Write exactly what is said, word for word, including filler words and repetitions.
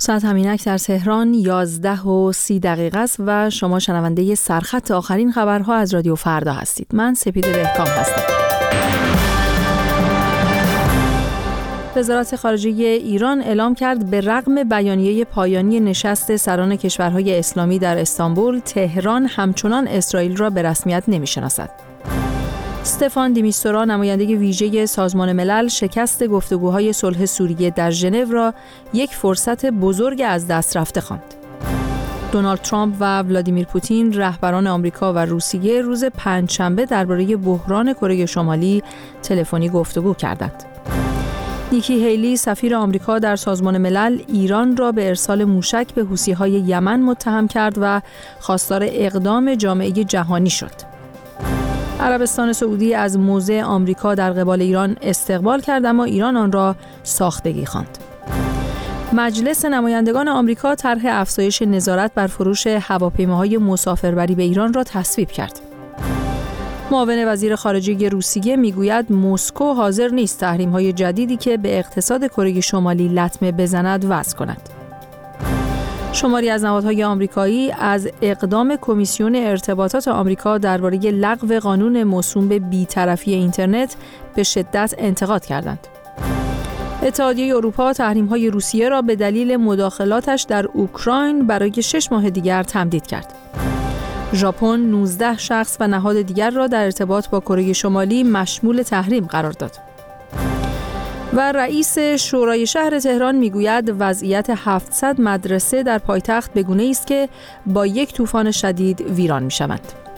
ساعت همینک در تهران یازده و سی دقیقه است و شما شنونده سرخط آخرین خبرها از رادیو فردا هستید. من سپیده بهکام هستم. وزارت خارجه ایران اعلام کرد به رغم بیانیه پایانی نشست سران کشورهای اسلامی در استانبول، تهران همچنان اسرائیل را به رسمیت نمی‌شناسد. استفان دی میستورا، نماینده ویژه سازمان ملل، شکست گفتگوهای صلح سوریه در ژنو را یک فرصت بزرگ از دست رفته خواند. دونالد ترامپ و ولادیمیر پوتین، رهبران آمریکا و روسیه، روز پنجشنبه درباره بحران کره شمالی تلفنی گفتگو کردند. نیکی هیلی، سفیر آمریکا در سازمان ملل، ایران را به ارسال موشک به حوثی‌های یمن متهم کرد و خواستار اقدام جامعه جهانی شد. عربستان سعودی از موضع آمریکا در قبال ایران استقبال کرد، اما ایران آن را ساختگی خواند. مجلس نمایندگان آمریکا طرح افزایش نظارت بر فروش هواپیماهای مسافربری به ایران را تصویب کرد. معاون وزیر خارجه روسیه میگوید مسکو حاضر نیست تحریم‌های جدیدی که به اقتصاد کره شمالی لطمه بزند وضع کند. شماری از نهادهای آمریکایی از اقدام کمیسیون ارتباطات آمریکا درباره لغو قانون موسوم به بی‌طرفی اینترنت به شدت انتقاد کردند. اتحادیه اروپا تحریم‌های روسیه را به دلیل مداخلاتش در اوکراین برای شش ماه دیگر تمدید کرد. ژاپن نوزده شخص و نهاد دیگر را در ارتباط با کره شمالی مشمول تحریم قرار داد. و رئیس شورای شهر تهران میگوید وضعیت هفتصد مدرسه در پایتخت به گونه‌ای است که با یک طوفان شدید ویران می‌شوند.